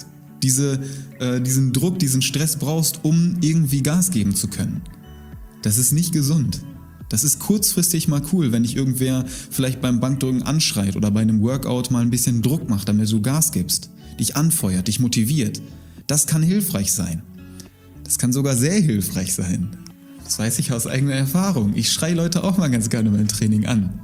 diesen Druck, diesen Stress brauchst, um irgendwie Gas geben zu können. Das ist nicht gesund. Das ist kurzfristig mal cool, wenn dich irgendwer vielleicht beim Bankdrücken anschreit oder bei einem Workout mal ein bisschen Druck macht, damit du Gas gibst, dich anfeuert, dich motiviert. Das kann hilfreich sein. Das kann sogar sehr hilfreich sein. Das weiß ich aus eigener Erfahrung. Ich schreie Leute auch mal ganz gerne beim Training an.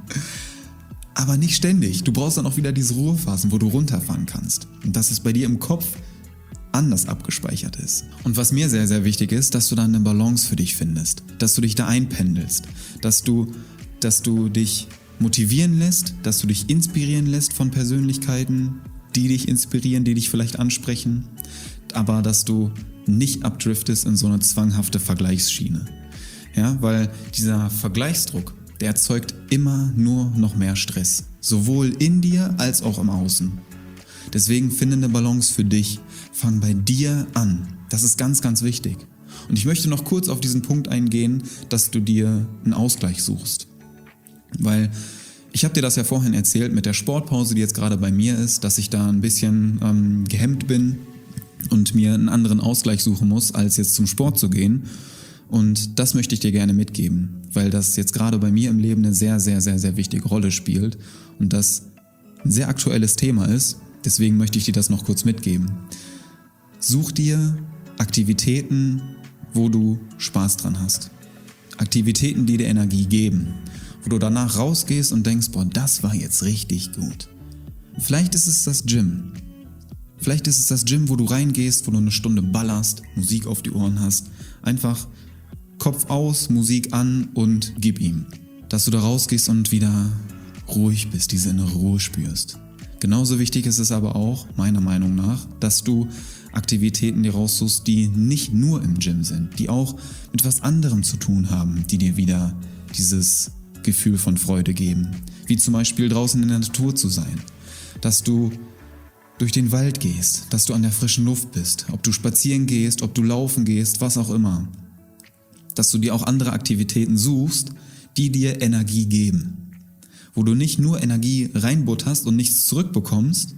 Aber nicht ständig. Du brauchst dann auch wieder diese Ruhephasen, wo du runterfahren kannst. Und dass es bei dir im Kopf anders abgespeichert ist. Und was mir sehr, sehr wichtig ist, dass du da eine Balance für dich findest. Dass du dich da einpendelst. Dass du dich motivieren lässt, dass du dich inspirieren lässt von Persönlichkeiten, die dich inspirieren, die dich vielleicht ansprechen. Aber dass du nicht abdriftest in so eine zwanghafte Vergleichsschiene. Ja, weil dieser Vergleichsdruck, der erzeugt immer nur noch mehr Stress. Sowohl in dir als auch im Außen. Deswegen finde eine Balance für dich. Fang bei dir an. Das ist ganz, ganz wichtig. Und ich möchte noch kurz auf diesen Punkt eingehen, dass du dir einen Ausgleich suchst. Weil ich habe dir das ja vorhin erzählt mit der Sportpause, die jetzt gerade bei mir ist, dass ich da ein bisschen gehemmt bin und mir einen anderen Ausgleich suchen muss, als jetzt zum Sport zu gehen. Und das möchte ich dir gerne mitgeben, weil das jetzt gerade bei mir im Leben eine sehr, sehr, sehr, sehr wichtige Rolle spielt und das ein sehr aktuelles Thema ist. Deswegen möchte ich dir das noch kurz mitgeben. Such dir Aktivitäten, wo du Spaß dran hast. Aktivitäten, die dir Energie geben. Wo du danach rausgehst und denkst, boah, das war jetzt richtig gut. Vielleicht ist es das Gym. Vielleicht ist es das Gym, wo du reingehst, wo du eine Stunde ballerst, Musik auf die Ohren hast. Einfach Kopf aus, Musik an und gib ihm. Dass du da rausgehst und wieder ruhig bist, diese innere Ruhe spürst. Genauso wichtig ist es aber auch, meiner Meinung nach, dass du Aktivitäten dir raussuchst, die nicht nur im Gym sind, die auch mit was anderem zu tun haben, die dir wieder dieses Gefühl von Freude geben. Wie zum Beispiel draußen in der Natur zu sein. Dass du durch den Wald gehst, dass du an der frischen Luft bist, ob du spazieren gehst, ob du laufen gehst, was auch immer. Dass du dir auch andere Aktivitäten suchst, die dir Energie geben. Wo du nicht nur Energie reinbutterst und nichts zurückbekommst,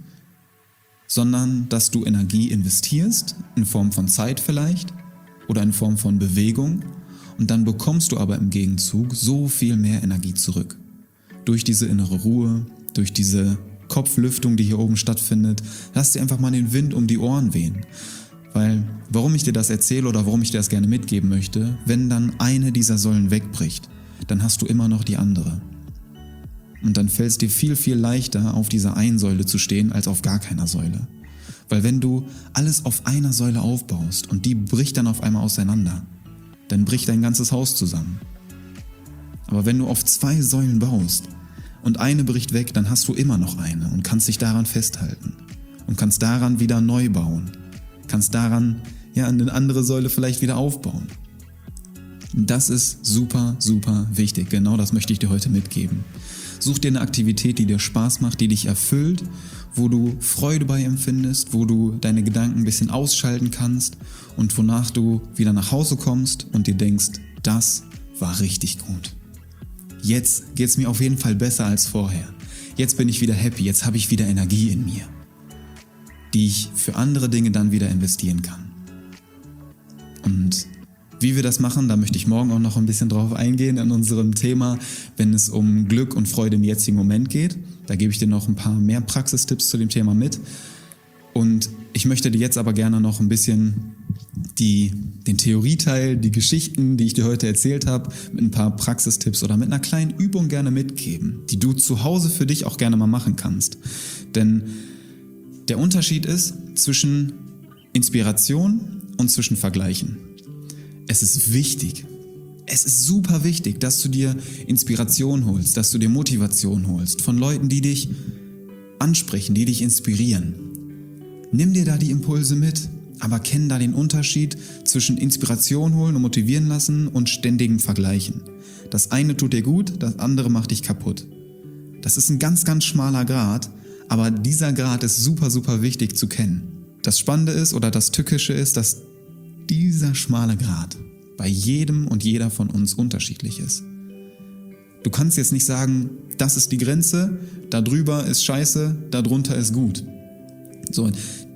sondern dass du Energie investierst, in Form von Zeit vielleicht oder in Form von Bewegung, und dann bekommst du aber im Gegenzug so viel mehr Energie zurück. Durch diese innere Ruhe, durch diese Kopflüftung, die hier oben stattfindet, lass dir einfach mal den Wind um die Ohren wehen. Weil, warum ich dir das erzähle oder warum ich dir das gerne mitgeben möchte, wenn dann eine dieser Säulen wegbricht, dann hast du immer noch die andere. Und dann fällt es dir viel, viel leichter, auf dieser einen Säule zu stehen, als auf gar keiner Säule. Weil wenn du alles auf einer Säule aufbaust und die bricht dann auf einmal auseinander, dann bricht dein ganzes Haus zusammen. Aber wenn du auf 2 Säulen baust und eine bricht weg, dann hast du immer noch eine und kannst dich daran festhalten und kannst daran wieder neu bauen. Kannst daran eine andere Säule vielleicht wieder aufbauen. Das ist super, super wichtig. Genau das möchte ich dir heute mitgeben. Such dir eine Aktivität, die dir Spaß macht, die dich erfüllt, wo du Freude bei empfindest, wo du deine Gedanken ein bisschen ausschalten kannst und wonach du wieder nach Hause kommst und dir denkst, das war richtig gut. Jetzt geht es mir auf jeden Fall besser als vorher. Jetzt bin ich wieder happy, jetzt habe ich wieder Energie in mir, die ich für andere Dinge dann wieder investieren kann. Und wie wir das machen, da möchte ich morgen auch noch ein bisschen drauf eingehen in unserem Thema, wenn es um Glück und Freude im jetzigen Moment geht. Da gebe ich dir noch ein paar mehr Praxistipps zu dem Thema mit. Und ich möchte dir jetzt aber gerne noch ein bisschen den Theorieteil, die Geschichten, die ich dir heute erzählt habe, mit ein paar Praxistipps oder mit einer kleinen Übung gerne mitgeben, die du zu Hause für dich auch gerne mal machen kannst. Denn der Unterschied ist zwischen Inspiration und zwischen Vergleichen. Es ist wichtig, es ist super wichtig, dass du dir Inspiration holst, dass du dir Motivation holst von Leuten, die dich ansprechen, die dich inspirieren. Nimm dir da die Impulse mit, aber kenn da den Unterschied zwischen Inspiration holen und motivieren lassen und ständigem Vergleichen. Das eine tut dir gut, das andere macht dich kaputt. Das ist ein ganz, ganz schmaler Grat, aber dieser Grat ist super, super wichtig zu kennen. Das Spannende ist oder das Tückische ist, dass dieser schmale Grat bei jedem und jeder von uns unterschiedlich ist. Du kannst jetzt nicht sagen, das ist die Grenze, da drüber ist scheiße, da drunter ist gut. So,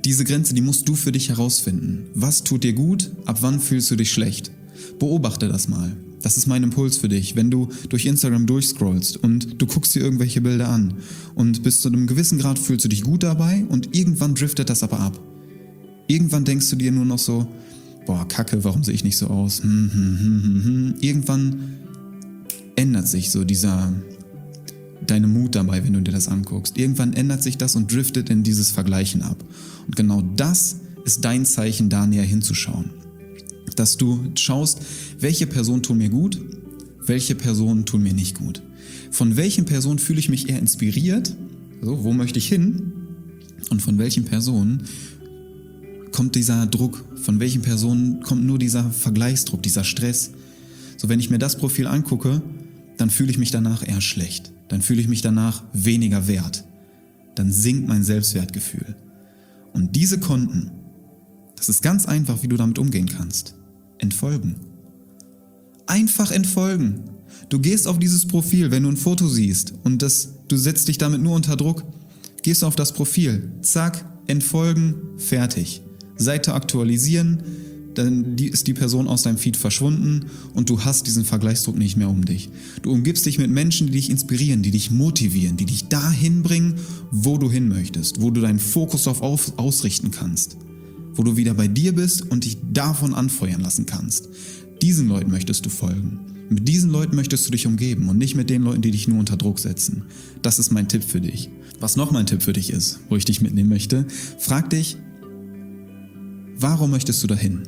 diese Grenze, die musst du für dich herausfinden. Was tut dir gut? Ab wann fühlst du dich schlecht? Beobachte das mal. Das ist mein Impuls für dich. Wenn du durch Instagram durchscrollst und du guckst dir irgendwelche Bilder an und bis zu einem gewissen Grad fühlst du dich gut dabei und irgendwann driftet das aber ab. Irgendwann denkst du dir nur noch so, boah, Kacke, warum sehe ich nicht so aus? Irgendwann ändert sich so deine Mut dabei, wenn du dir das anguckst. Irgendwann ändert sich das und driftet in dieses Vergleichen ab. Und genau das ist dein Zeichen, da näher hinzuschauen. Dass du schaust, welche Personen tun mir gut, welche Personen tun mir nicht gut. Von welchen Personen fühle ich mich eher inspiriert? Also, wo möchte ich hin? Und von welchen Personen kommt dieser Druck? Von welchen Personen kommt nur dieser Vergleichsdruck, dieser Stress? So, wenn ich mir das Profil angucke, dann fühle ich mich danach eher schlecht. Dann fühle ich mich danach weniger wert. Dann sinkt mein Selbstwertgefühl. Und diese Konten, das ist ganz einfach, wie du damit umgehen kannst. Entfolgen. Einfach entfolgen. Du gehst auf dieses Profil, wenn du ein Foto siehst und du setzt dich damit nur unter Druck, gehst du auf das Profil, zack, entfolgen, fertig. Seite aktualisieren, dann ist die Person aus deinem Feed verschwunden und du hast diesen Vergleichsdruck nicht mehr um dich. Du umgibst dich mit Menschen, die dich inspirieren, die dich motivieren, die dich dahin bringen, wo du hin möchtest, wo du deinen Fokus darauf ausrichten kannst, wo du wieder bei dir bist und dich davon anfeuern lassen kannst. Diesen Leuten möchtest du folgen. Mit diesen Leuten möchtest du dich umgeben und nicht mit den Leuten, die dich nur unter Druck setzen. Das ist mein Tipp für dich. Was noch mein Tipp für dich ist, wo ich dich mitnehmen möchte, frag dich, warum möchtest du dahin?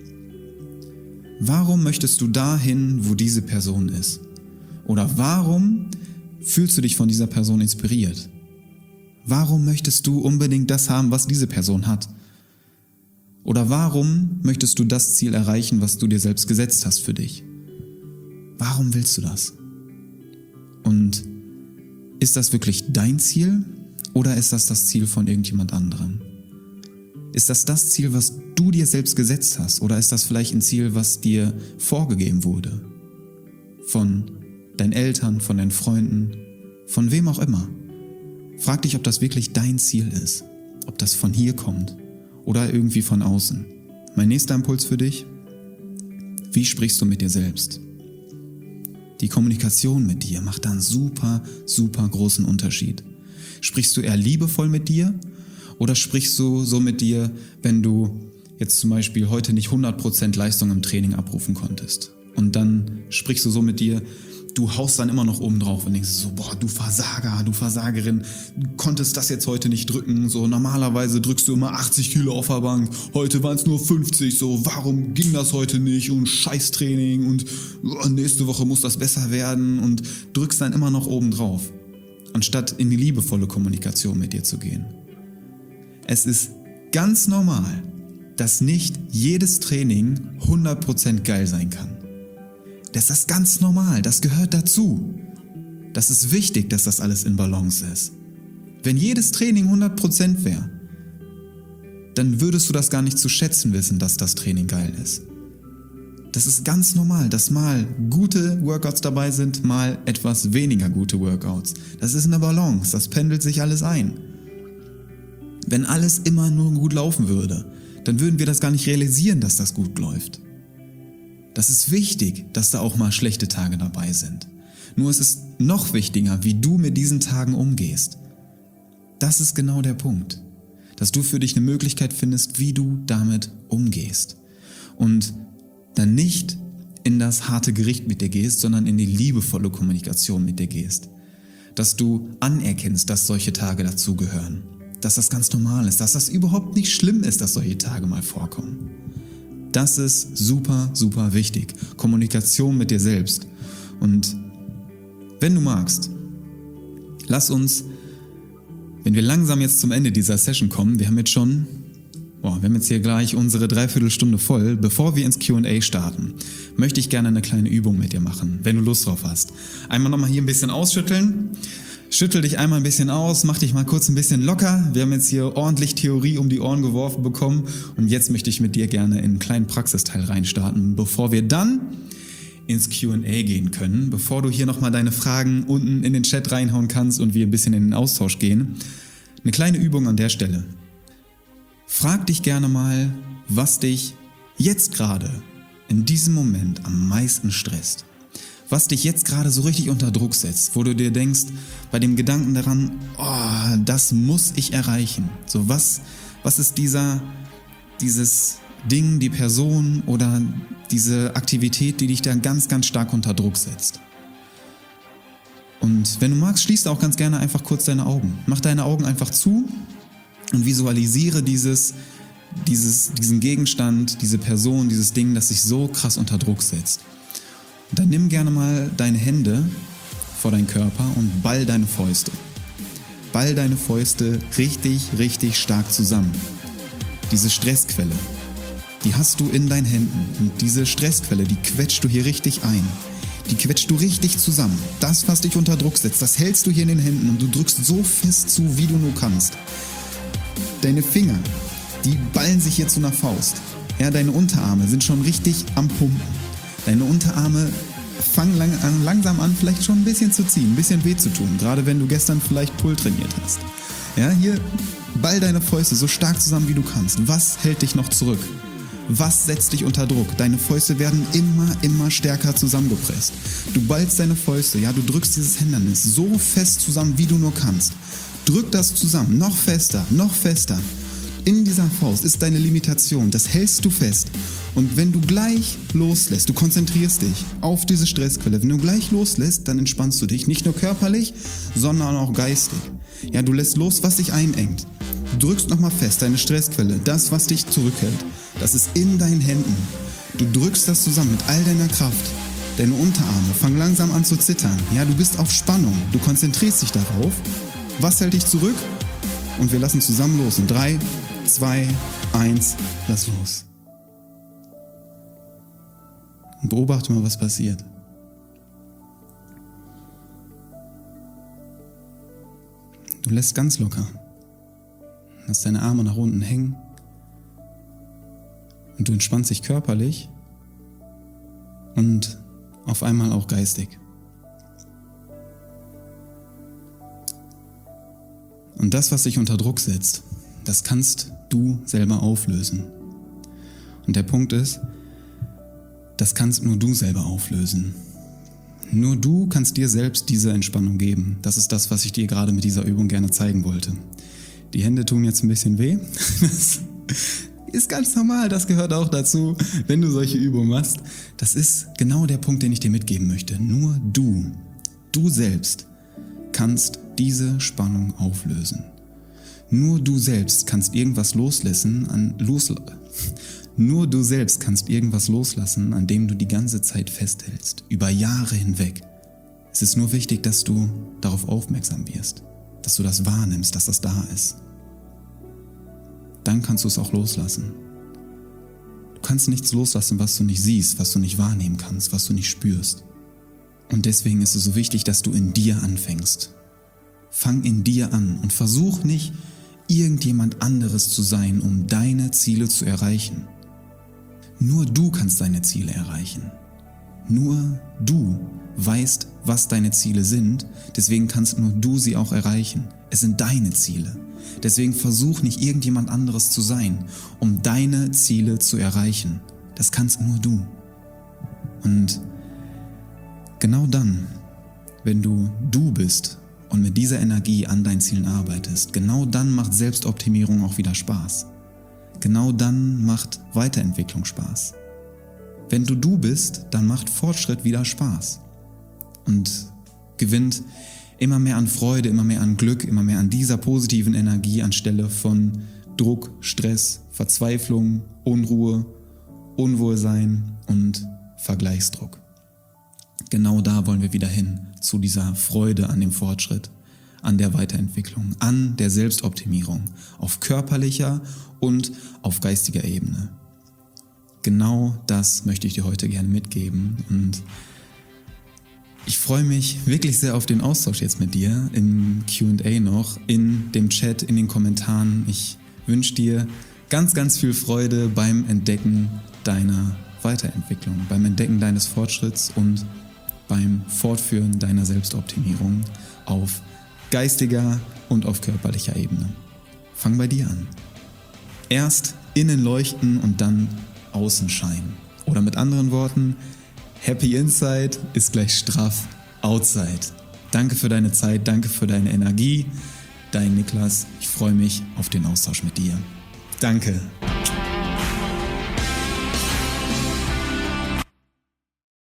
Warum möchtest du dahin, wo diese Person ist? Oder warum fühlst du dich von dieser Person inspiriert? Warum möchtest du unbedingt das haben, was diese Person hat? Oder warum möchtest du das Ziel erreichen, was du dir selbst gesetzt hast für dich? Warum willst du das? Und ist das wirklich dein Ziel oder ist das das Ziel von irgendjemand anderem? Ist das Ziel, was du dir selbst gesetzt hast? Oder ist das vielleicht ein Ziel, was dir vorgegeben wurde? Von deinen Eltern, von deinen Freunden, von wem auch immer. Frag dich, ob das wirklich dein Ziel ist. Ob das von hier kommt oder irgendwie von außen. Mein nächster Impuls für dich: Wie sprichst du mit dir selbst? Die Kommunikation mit dir macht da einen super, super großen Unterschied. Sprichst du eher liebevoll mit dir? Oder sprichst du so mit dir, wenn du jetzt zum Beispiel heute nicht 100% Leistung im Training abrufen konntest? Und dann sprichst du so mit dir, du haust dann immer noch oben drauf und denkst so, boah, du Versager, du Versagerin, du konntest das jetzt heute nicht drücken. So, normalerweise drückst du immer 80 Kilo auf der Bank, heute waren es nur 50, so, warum ging das heute nicht? Und Scheißtraining und nächste Woche muss das besser werden und drückst dann immer noch oben drauf, anstatt in die liebevolle Kommunikation mit dir zu gehen. Es ist ganz normal, dass nicht jedes Training 100% geil sein kann. Das ist ganz normal, das gehört dazu. Das ist wichtig, dass das alles in Balance ist. Wenn jedes Training 100% wäre, dann würdest du das gar nicht zu schätzen wissen, dass das Training geil ist. Das ist ganz normal, dass mal gute Workouts dabei sind, mal etwas weniger gute Workouts. Das ist eine Balance, das pendelt sich alles ein. Wenn alles immer nur gut laufen würde, dann würden wir das gar nicht realisieren, dass das gut läuft. Das ist wichtig, dass da auch mal schlechte Tage dabei sind. Nur es ist noch wichtiger, wie du mit diesen Tagen umgehst. Das ist genau der Punkt. Dass du für dich eine Möglichkeit findest, wie du damit umgehst. Und dann nicht in das harte Gericht mit dir gehst, sondern in die liebevolle Kommunikation mit dir gehst. Dass du anerkennst, dass solche Tage dazugehören. Dass das ganz normal ist, dass das überhaupt nicht schlimm ist, dass solche Tage mal vorkommen. Das ist super, super wichtig. Kommunikation mit dir selbst. Und wenn du magst, lass uns, wenn wir langsam jetzt zum Ende dieser Session kommen, wir haben jetzt hier gleich unsere 3/4 Stunde voll, bevor wir ins Q&A starten, möchte ich gerne eine kleine Übung mit dir machen, wenn du Lust drauf hast. Einmal nochmal hier ein bisschen ausschütteln. Schüttel dich einmal ein bisschen aus, mach dich mal kurz ein bisschen locker. Wir haben jetzt hier ordentlich Theorie um die Ohren geworfen bekommen und jetzt möchte ich mit dir gerne in einen kleinen Praxisteil reinstarten, bevor wir dann ins Q&A gehen können, bevor du hier nochmal deine Fragen unten in den Chat reinhauen kannst und wir ein bisschen in den Austausch gehen. Eine kleine Übung an der Stelle. Frag dich gerne mal, was dich jetzt gerade in diesem Moment am meisten stresst. Was dich jetzt gerade so richtig unter Druck setzt, wo du dir denkst, bei dem Gedanken daran, oh, das muss ich erreichen. So, was ist dieses Ding, die Person oder diese Aktivität, die dich da ganz, ganz stark unter Druck setzt? Und wenn du magst, schließ auch ganz gerne einfach kurz deine Augen. Mach deine Augen einfach zu und visualisiere diesen Gegenstand, diese Person, dieses Ding, das sich so krass unter Druck setzt. Und dann nimm gerne mal deine Hände vor deinen Körper und ball deine Fäuste. Ball deine Fäuste richtig, richtig stark zusammen. Diese Stressquelle, die hast du in deinen Händen. Und diese Stressquelle, die quetschst du hier richtig ein. Die quetschst du richtig zusammen. Das, was dich unter Druck setzt, das hältst du hier in den Händen und du drückst so fest zu, wie du nur kannst. Deine Finger, die ballen sich hier zu einer Faust. Ja, deine Unterarme sind schon richtig am Pumpen. Deine Unterarme fangen langsam an, vielleicht schon ein bisschen zu ziehen, ein bisschen weh zu tun, gerade wenn du gestern vielleicht Pull trainiert hast. Ja, hier ball deine Fäuste so stark zusammen, wie du kannst. Was hält dich noch zurück? Was setzt dich unter Druck? Deine Fäuste werden immer stärker zusammengepresst. Du ballst deine Fäuste, ja, du drückst dieses Hindernis so fest zusammen, wie du nur kannst. Drück das zusammen, noch fester, noch fester. In dieser Faust ist deine Limitation, das hältst du fest. Und wenn du gleich loslässt, du konzentrierst dich auf diese Stressquelle, wenn du gleich loslässt, dann entspannst du dich, nicht nur körperlich, sondern auch geistig. Ja, du lässt los, was dich einengt. Du drückst nochmal fest, deine Stressquelle, das, was dich zurückhält, das ist in deinen Händen. Du drückst das zusammen mit all deiner Kraft. Deine Unterarme fangen langsam an zu zittern. Ja, du bist auf Spannung, du konzentrierst dich darauf. Was hält dich zurück? Und wir lassen zusammen los. In 3, 2, 1, lass los. Und beobachte mal, was passiert. Du lässt ganz locker. Lass deine Arme nach unten hängen. Und du entspannst dich körperlich und auf einmal auch geistig. Und das, was dich unter Druck setzt, das kannst du selber auflösen. Und der Punkt ist, das kannst nur du selber auflösen. Nur du kannst dir selbst diese Entspannung geben. Das ist das, was ich dir gerade mit dieser Übung gerne zeigen wollte. Die Hände tun jetzt ein bisschen weh. Das ist ganz normal, das gehört auch dazu, wenn du solche Übungen machst. Das ist genau der Punkt, den ich dir mitgeben möchte. Nur du selbst kannst diese Spannung auflösen. Nur du selbst kannst irgendwas loslassen, an dem du die ganze Zeit festhältst, über Jahre hinweg. Es ist nur wichtig, dass du darauf aufmerksam wirst, dass du das wahrnimmst, dass das da ist. Dann kannst du es auch loslassen. Du kannst nichts loslassen, was du nicht siehst, was du nicht wahrnehmen kannst, was du nicht spürst. Und deswegen ist es so wichtig, dass du in dir anfängst. Fang in dir an und versuch nicht, irgendjemand anderes zu sein, um deine Ziele zu erreichen. Nur du kannst deine Ziele erreichen. Nur du weißt, was deine Ziele sind, deswegen kannst nur du sie auch erreichen. Es sind deine Ziele. Deswegen versuch nicht irgendjemand anderes zu sein, um deine Ziele zu erreichen. Das kannst nur du. Und genau dann, wenn du bist und mit dieser Energie an deinen Zielen arbeitest, genau dann macht Selbstoptimierung auch wieder Spaß. Genau dann macht Weiterentwicklung Spaß. Wenn du bist, dann macht Fortschritt wieder Spaß und gewinnt immer mehr an Freude, immer mehr an Glück, immer mehr an dieser positiven Energie anstelle von Druck, Stress, Verzweiflung, Unruhe, Unwohlsein und Vergleichsdruck. Genau da wollen wir wieder hin, zu dieser Freude an dem Fortschritt, an der Weiterentwicklung, an der Selbstoptimierung, auf körperlicher und auf geistiger Ebene. Genau das möchte ich dir heute gerne mitgeben und ich freue mich wirklich sehr auf den Austausch jetzt mit dir im Q&A noch, in dem Chat, in den Kommentaren. Ich wünsche dir ganz, ganz viel Freude beim Entdecken deiner Weiterentwicklung, beim Entdecken deines Fortschritts und beim Fortführen deiner Selbstoptimierung auf geistiger und auf körperlicher Ebene. Fang bei dir an. Erst innen leuchten und dann außen scheinen. Oder mit anderen Worten, Happy Inside ist gleich straff Outside. Danke für deine Zeit, danke für deine Energie. Dein Niklas, ich freue mich auf den Austausch mit dir. Danke.